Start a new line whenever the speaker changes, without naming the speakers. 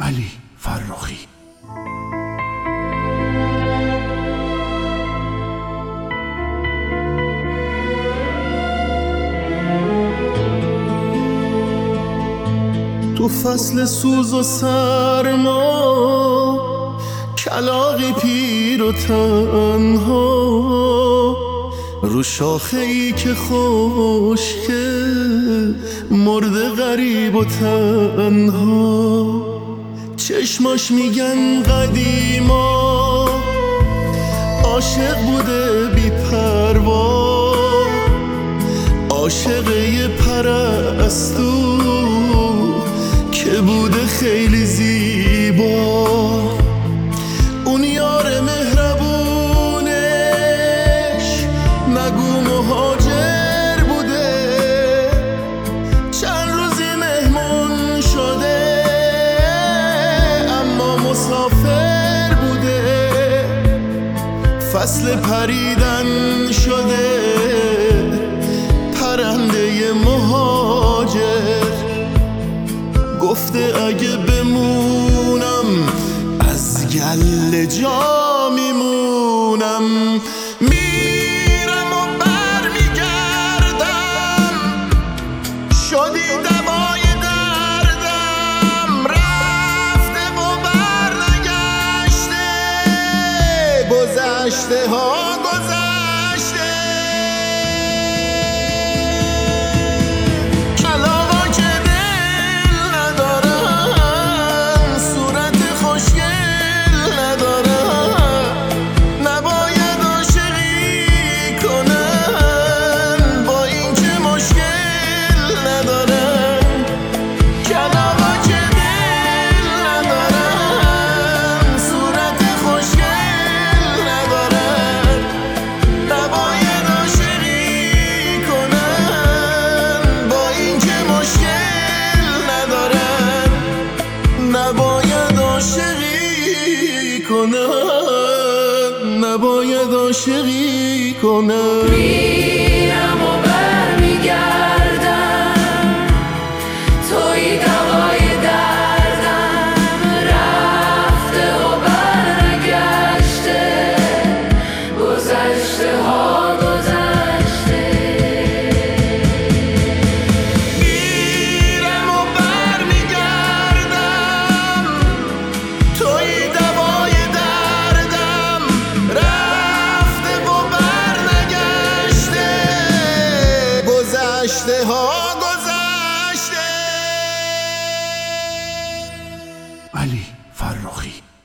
علی فرخی.
تو فصل سوز و سرما، کلاغی پیر و تنها، رو شاخه ای که خشکه مرده غریب و تنها. چشماش میگن قدیما عاشق بوده بی پروا، عاشق یه پرستو که بوده خیلی زیبا. اون یار مهربونش نگو مهاجر بوده، چند روزی مهمون شده اما مسافر بوده. فصل پریدن شده پرنده مهاجر، گفته اگه بمونم از گله جا میمونم. میرم و برمیگردم، شدی دوای دردم، رفته و برنگشته، گذشته ها گذشته. کلاغا که دل ندارن، صورت خوشگل ندارن، نباید عاشقی کنن با این که مشکل ندارن. کلاغا که دل ندارن، صورت خوشگل ندارن، نباید عاشقی کنن با این که مشکل ندارن، نباید عاشقی کنن، نباید عاشقی کنن.
میرم و برمیگردم، توی دوای دردم، رفته و برنگشته، گذشته ها گذشته.
میرم و برمیگردم، توی دوای دردم، رفته و برنگشته، گذشته ها گذشته.
علی فرخی.